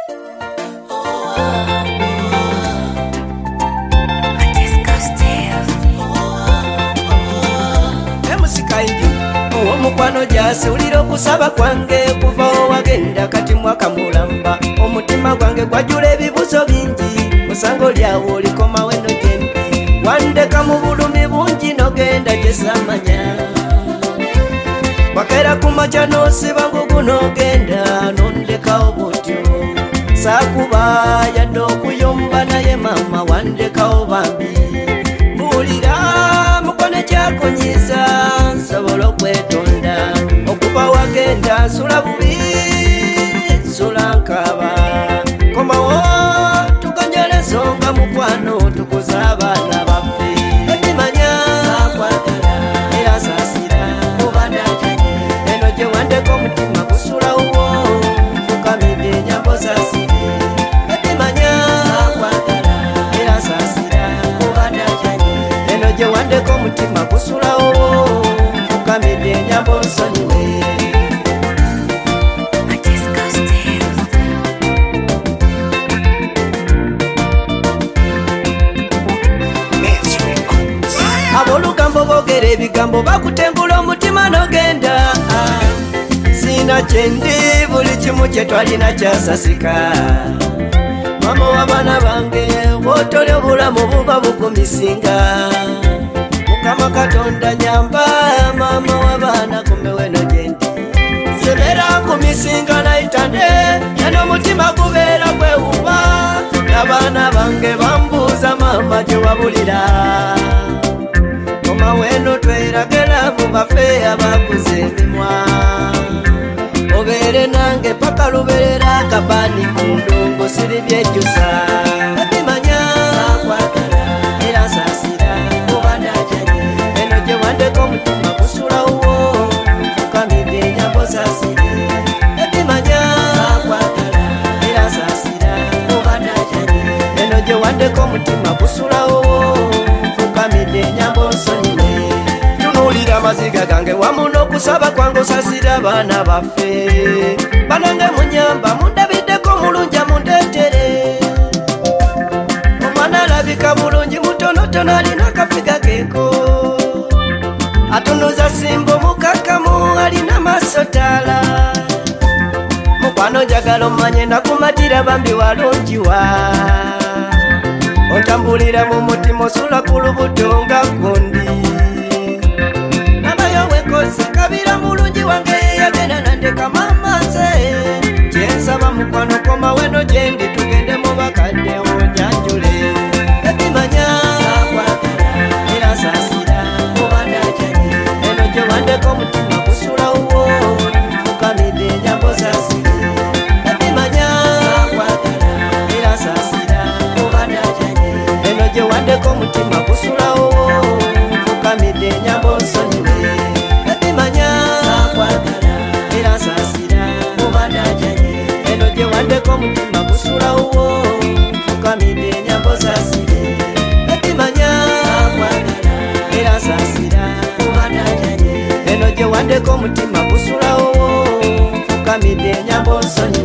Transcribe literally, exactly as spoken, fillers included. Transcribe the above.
Omukwano jasulira okusaba kwange kuva owagenda kati mwaka mulamba omutima gwange gwajula ebibuzo bingi musango lyawo olikomawo eno gyendi wandeka mu bulumi bungi nogenda gyesamanya wakera kumaca nosiba ngugu nogenda nondekawo butyo sakuba yadde okuyomba naye mama wandekawo bambi mbulira mukone kyakonyiza nsobola okwetonda okuba wagenda nsula bubi nsula nkaba komawo tugonjole ensonga mukwano tukuze abaana baffe ekimanya sakwagala era sasira mubandakanye eno gye wandeka omutima gusulawo nfukamidde enyambo sasire ekimanya sakwagala era sasira mubandakanye eno gye wandeka omutima gusulawo nfukamidde enyambo nsonyiwe. Ab'olugambo boogera ebigambo bakutengula omutima nogenda sina kyendi buli kimu kye twalina kyasasika mama w'abaana bange bw'otolya obulamu buba bukumisinga mukama katonda nyamba mama w'abaana kumbewe no gyendi semera kumisinga naitande eno omutima gubeera gwewuba n'abaana bange bambuuza mama gye wabulira koma weno tweragera mu bafe abakuze emimwa obeere nange paka lubeera akabani ku ndongo siri byejjusa ekimanya sakwagala era sasira mubandakanye eno gye wandeka omutima gusulawo nfukamidde enyambo sasire ekimanya sakwagala era sasira mubandakanye eno gye wandeka omutima gusulawo nfukamidde enyambo nsonyiwe. Tunuulira amaziga gange wamu n'okusaba kwange osasira abaana baffe banange munyamba mundabiddeko mulunja mundeetere omwana alabika bulungi mutonotono alina akafiga keeko atunuza simbo mukakamu alina maaso taala mukwano njagala omanye nakumatira bambi walungiwa ontambulira mu mutima osula ku lubuto nga gundi nabayo wenkozi kabira mulungi wange yagenda nandeka mama nze kyensaba mukwano koma weno gyendi tugende mu bakadde onyanjule ekimanya sakwagala era sasira mubandakanye eno gye wandeka omutima gusulawo nfukamidde enyambo sasire ekimanya sakwagala era sasira mubandakanye eno gye wandeka omutima gusulawo nfukamidde enyambo nsonyiwe ekimanya sakwagala era sasira mubandakanye eno gye wandeka omutima gusulawo nfukamidde enyambo sasire ekimanya sakwagala era sasira mubandakanye eno gye wandeka omutima gusulawo nfukamidde enyambo nsonyiwe.